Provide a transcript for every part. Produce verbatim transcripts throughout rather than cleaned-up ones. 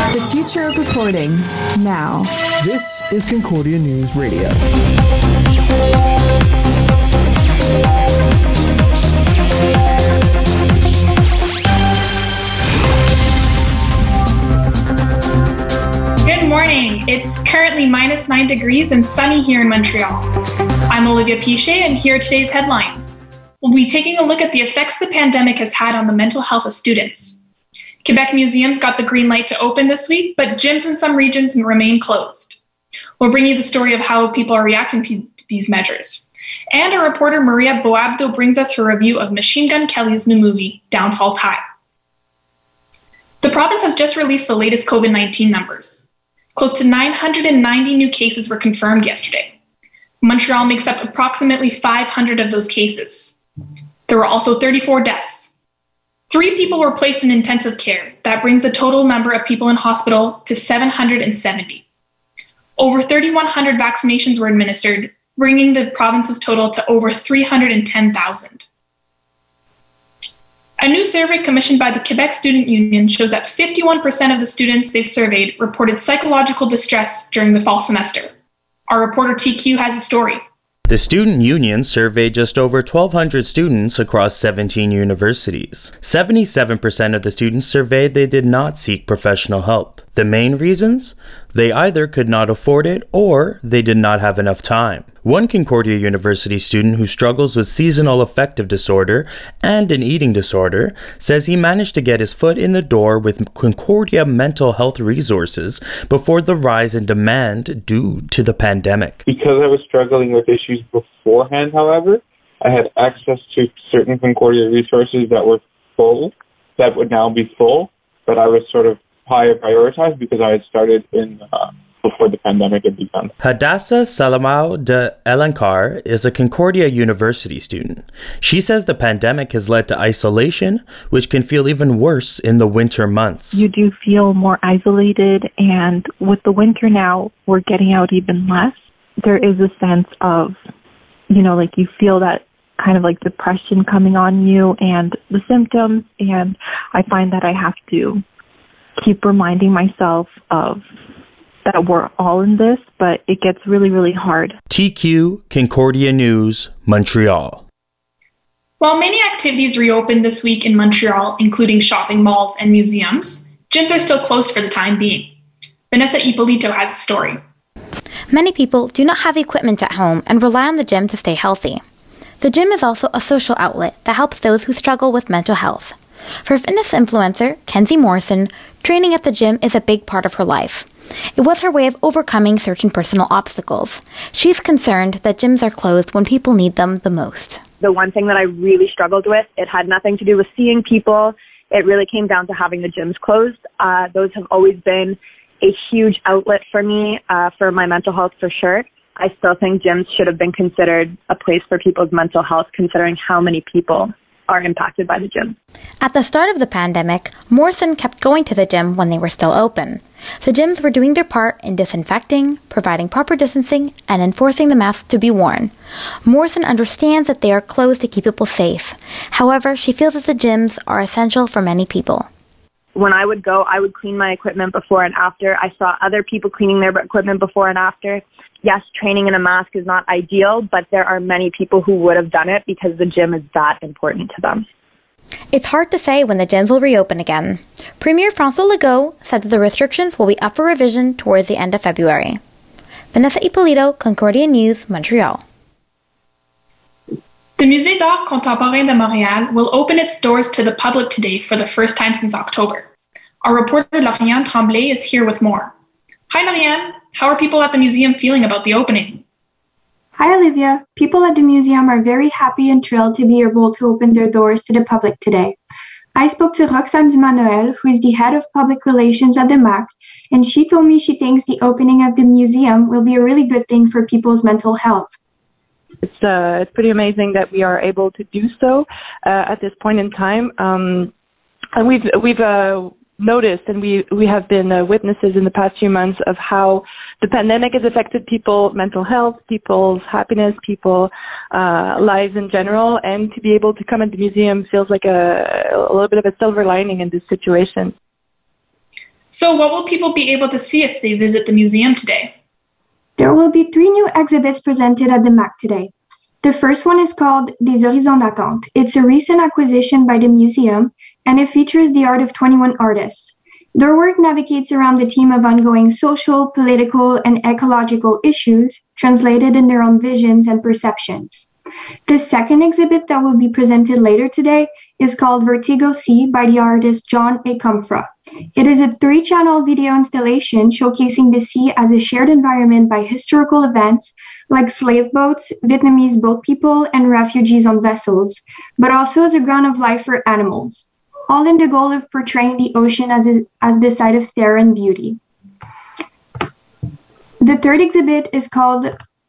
The future of reporting, now. This is Concordia News Radio. Good morning. It's currently minus nine degrees and sunny here in Montreal. I'm Olivia Pichet, and here are today's headlines. We'll be taking a look at the effects the pandemic has had on the mental health of students. Quebec museums got the green light to open this week, but gyms in some regions remain closed. We'll bring you the story of how people are reacting to these measures. And our reporter Maria Boabdo brings us her review of Machine Gun Kelly's new movie, Downfalls High. The province has just released the latest COVID nineteen numbers. Close to nine hundred ninety new cases were confirmed yesterday. Montreal makes up approximately five hundred of those cases. There were also thirty-four deaths. Three people were placed in intensive care. That brings the total number of people in hospital to seven hundred seventy. Over thirty-one hundred vaccinations were administered, bringing the province's total to over three hundred ten thousand. A new survey commissioned by the Quebec Student Union shows that fifty-one percent of the students they've surveyed reported psychological distress during the fall semester. Our reporter T Q has a story. The Student Union surveyed just over twelve hundred students across seventeen universities. seventy-seven percent of the students surveyed they did not seek professional help. The main reasons? They either could not afford it or they did not have enough time. One Concordia University student who struggles with seasonal affective disorder and an eating disorder says he managed to get his foot in the door with Concordia mental health resources before the rise in demand due to the pandemic. Because I was struggling with issues beforehand, however, I had access to certain Concordia resources that were full, that would now be full, but I was sort of higher prioritized because I had started in uh, before the pandemic had begun. Hadassah Salamau de Elankar is a Concordia University student. She says the pandemic has led to isolation, which can feel even worse in the winter months. You do feel more isolated, and with the winter now, we're getting out even less. There is a sense of, you know, like you feel that kind of like depression coming on you and the symptoms, and I find that I have to keep reminding myself of that we're all in this, but it gets really, really hard. T Q, Concordia News, Montreal. While many activities reopened this week in Montreal, including shopping malls and museums, gyms are still closed for the time being. Vanessa Ippolito has a story. Many people do not have equipment at home and rely on the gym to stay healthy. The gym is also a social outlet that helps those who struggle with mental health. For fitness influencer Kenzie Morrison, training at the gym is a big part of her life. It was her way of overcoming certain personal obstacles. She's concerned that gyms are closed when people need them the most. The one thing that I really struggled with, it had nothing to do with seeing people. It really came down to having the gyms closed. Uh, those have always been a huge outlet for me, uh, for my mental health for sure. I still think gyms should have been considered a place for people's mental health, considering how many people are impacted by the gym. At the start of the pandemic, Morrison kept going to the gym when they were still open. The gyms were doing their part in disinfecting, providing proper distancing, and enforcing the masks to be worn. Morrison understands that they are closed to keep people safe. However, she feels that the gyms are essential for many people. When I would go, I would clean my equipment before and after. I saw other people cleaning their equipment before and after. Yes, training in a mask is not ideal, but there are many people who would have done it because the gym is that important to them. It's hard to say when the gyms will reopen again. Premier François Legault said that the restrictions will be up for revision towards the end of February. Vanessa Ippolito, Concordia News, Montreal. The Musée d'Art Contemporain de Montréal will open its doors to the public today for the first time since October. Our reporter Lauriane Tremblay is here with more. Hi Lauriane, how are people at the museum feeling about the opening? Hi Olivia, people at the museum are very happy and thrilled to be able to open their doors to the public today. I spoke to Roxane Dumas-Noël, who is the head of public relations at the M A C, and she told me she thinks the opening of the museum will be a really good thing for people's mental health. It's uh, it's pretty amazing that we are able to do so uh, at this point in time, um, and we've we've uh, noticed and we we have been uh, witnesses in the past few months of how the pandemic has affected people's mental health, people's happiness, people's uh, lives in general, and to be able to come at the museum feels like a, a little bit of a silver lining in this situation. So what will people be able to see if they visit the museum today? There will be three new exhibits presented at the M A C today. The first one is called Des Horizons d'Attente. It's a recent acquisition by the museum, and it features the art of twenty-one artists. Their work navigates around the theme of ongoing social, political, and ecological issues, translated in their own visions and perceptions. The second exhibit that will be presented later today is called Vertigo Sea by the artist John A. Comfra. It is a three-channel video installation showcasing the sea as a shared environment by historical events like slave boats, Vietnamese boat people, and refugees on vessels, but also as a ground of life for animals, all in the goal of portraying the ocean as, a, as the site of terror and beauty. The third exhibit is called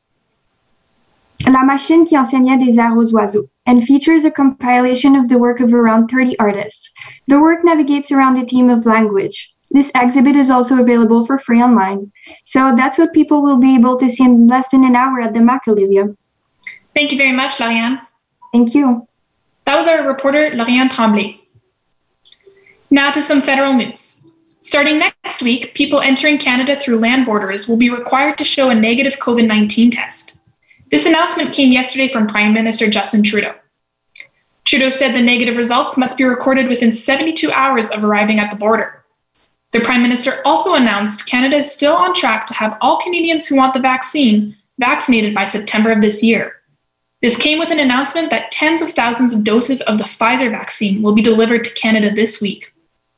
La machine qui enseignait des airs aux oiseaux and features a compilation of the work of around thirty artists. The work navigates around the theme of language. This exhibit is also available for free online. So that's what people will be able to see in less than an hour at the M A C, Olivia. Thank you very much, Lauriane. Thank you. That was our reporter, Lauriane Tremblay. Now to some federal news. Starting next week, people entering Canada through land borders will be required to show a negative COVID nineteen test. This announcement came yesterday from Prime Minister Justin Trudeau. Trudeau said the negative results must be recorded within seventy-two hours of arriving at the border. The Prime Minister also announced Canada is still on track to have all Canadians who want the vaccine vaccinated by September of this year. This came with an announcement that tens of thousands of doses of the Pfizer vaccine will be delivered to Canada this week.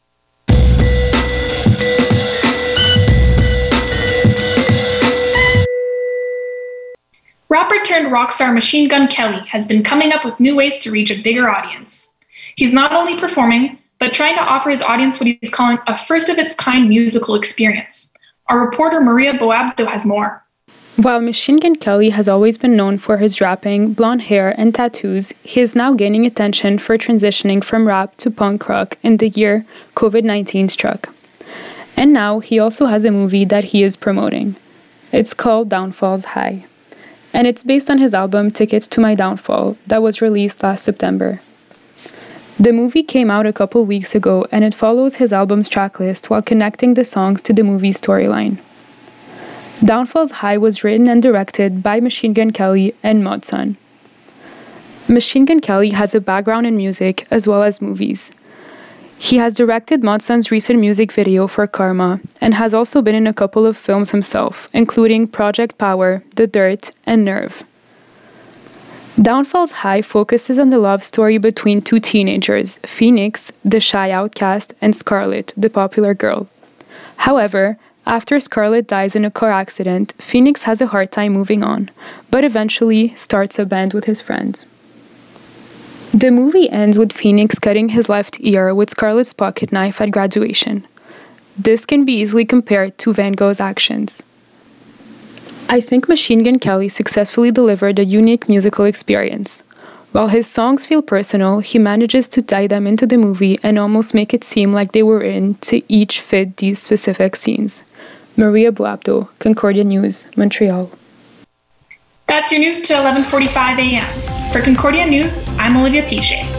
Rapper turned rock star Machine Gun Kelly has been coming up with new ways to reach a bigger audience. He's not only performing, but trying to offer his audience what he's calling a first-of-its-kind musical experience. Our reporter Maria Boabdo has more. While Machine Gun Kelly has always been known for his rapping, blonde hair, and tattoos, he is now gaining attention for transitioning from rap to punk rock in the year COVID nineteen struck. And now he also has a movie that he is promoting. It's called Downfall's High, and it's based on his album Tickets to My Downfall that was released last September. The movie came out a couple weeks ago, and it follows his album's tracklist while connecting the songs to the movie's storyline. Downfall's High was written and directed by Machine Gun Kelly and Modson. Machine Gun Kelly has a background in music as well as movies. He has directed Modson's recent music video for Karma and has also been in a couple of films himself, including Project Power, The Dirt, and Nerve. Downfall's High focuses on the love story between two teenagers, Phoenix, the shy outcast, and Scarlett, the popular girl. However, after Scarlett dies in a car accident, Phoenix has a hard time moving on, but eventually starts a band with his friends. The movie ends with Phoenix cutting his left ear with Scarlett's pocket knife at graduation. This can be easily compared to Van Gogh's actions. I think Machine Gun Kelly successfully delivered a unique musical experience. While his songs feel personal, he manages to tie them into the movie and almost make it seem like they were in to each fit these specific scenes. Maria Boabdo, Concordia News, Montreal. That's your news to eleven forty-five a.m. For Concordia News, I'm Olivia Piche.